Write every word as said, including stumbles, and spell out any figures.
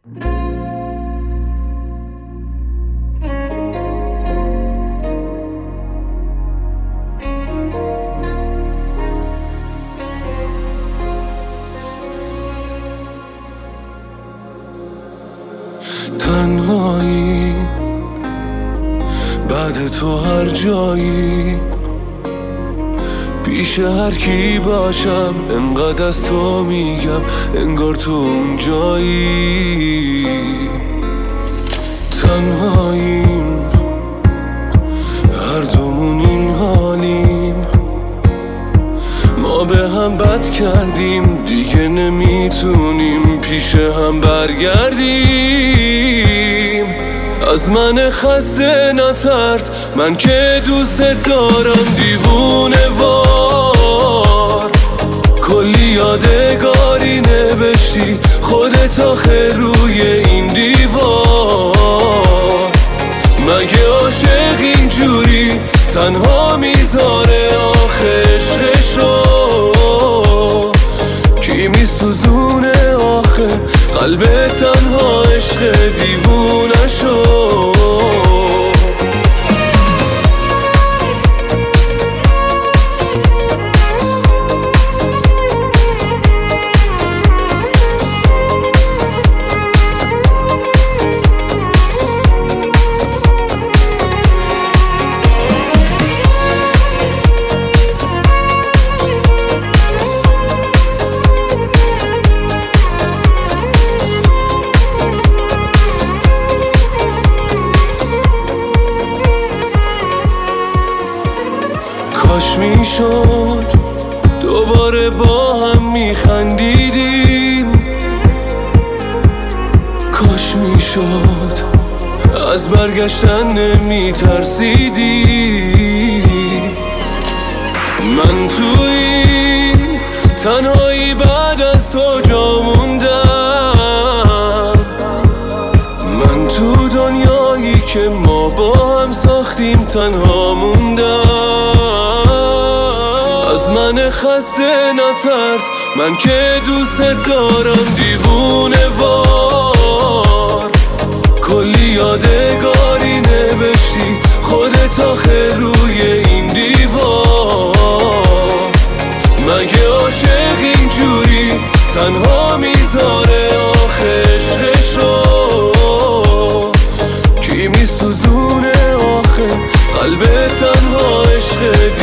تنهایی بعد تو هر جایی، پیش هر کی باشم انقدر از تو میگم انگار تو اون جایی. تنهاییم هر دومون این حالیم، ما به هم بد کردیم دیگه نمیتونیم پیش هم برگردیم. از من خسته نترس، من که دوست دارم دیوونه وار. کلی یادگاری نوشتی خودت آخر روی این دیوار. مگه عاشق اینجوری تنها میذاره آخه عشقشو؟ کی میسوزونه آخه قلب تنها عشق دیوونشو؟ کاش میشد دوباره با هم میخندیدیم، کاش میشد از برگشتن نمیترسیدیم. من تو این تنهایی بعد از تو جا موندم، من تو دنیایی که ما با هم ساختیم تنها موندم. از من خسته نترس، من که دوست دارم دیوونه وار. کلی یادگاری نوشتی خودت آخر روی این دیوار. مگه عاشق اینجوری تنها میذاره آخه عشقشو؟ کی میسوزونه آخه قلب تنها عشق